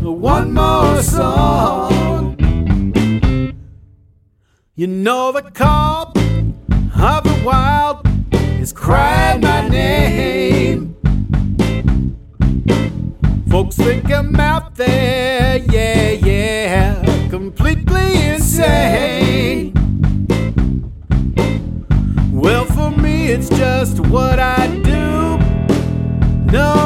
one more song. You know the call of the wild is crying my name. Folks think I'm out there, yeah, yeah, completely insane. Well, for me it's just what I do. No